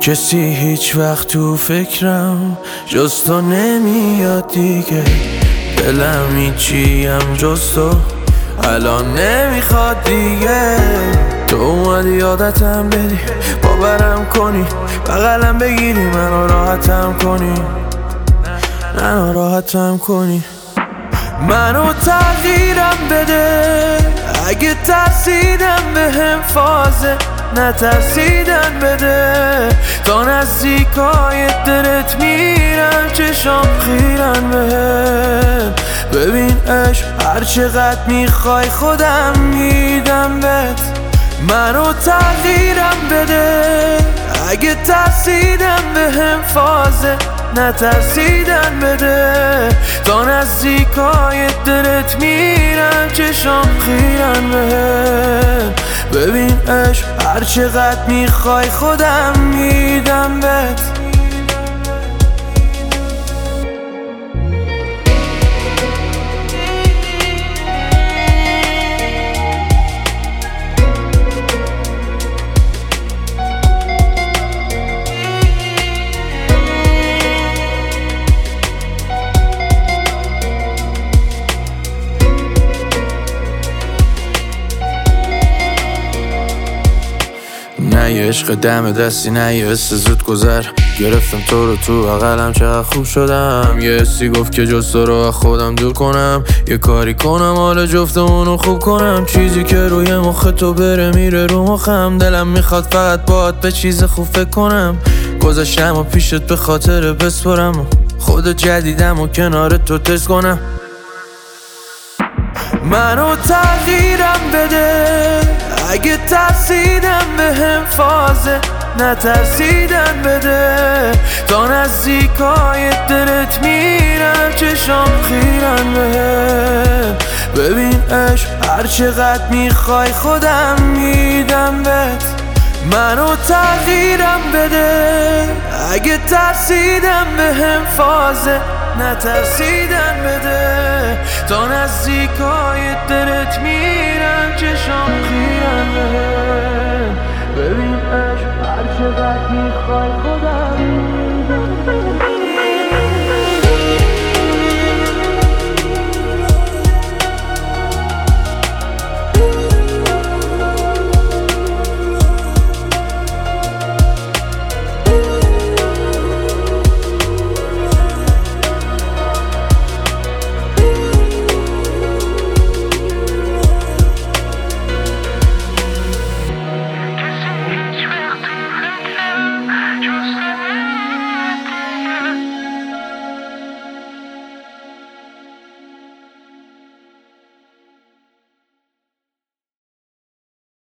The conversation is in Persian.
کسی هیچ وقت تو فکرم جز تو نمیاد دیگه. دلم هیچیم جز تو الان نمیخواد دیگه. تو اومدی عادتم بدی، باورم کنی، بغلم بگیری، منو راحتم کنی، منو راحتم کنی. منو تغییرم بده اگه ترسیدم بهم فازه نترسیدن بده. تا نزدیکای دلت میرم چشام خیرن بهم. ببین عشق هر چقدر میخوای خودم میدم بهت. منو تغییرم بده اگه ترسیدم بهم فازه نترسیدن بده. تا نزدیکای دلت میرم چشام خیرن بهم. ببین عشق هر چقدر میخوای خودم میدم بهت. نه یه عشق دم دستی، نه یه حس زود گذر. گرفتم تو رو تو بغلم چقدر خوب شدم. یه حسی گفت که جز تو رو از خودم دور کنم. یه کاری کنم حال جفتمونو خوب کنم. چیزی که روی مخ تو بره میره رو مخم. دلم میخواد فقط باهات به چیز خوب فکر کنم. گذاشتم و پیشت به خاطر بسپرم و خود جدیدم و کنار تو تست کنم. منو تغییرم بده اگه ترسیدم بهم فازه نترسیدن بده. تا نزدیکای دلت میرم چشام خیرن بهم. ببین عشق هر چقدر میخوای خودم میدم بهت. منو تغییرم بده اگه ترسیدم بهم فازه نترسیدن بده. تا نزدیکای دلت میرم چشام خیرن بهم. ببین عشق هر چقدر میخوای خودم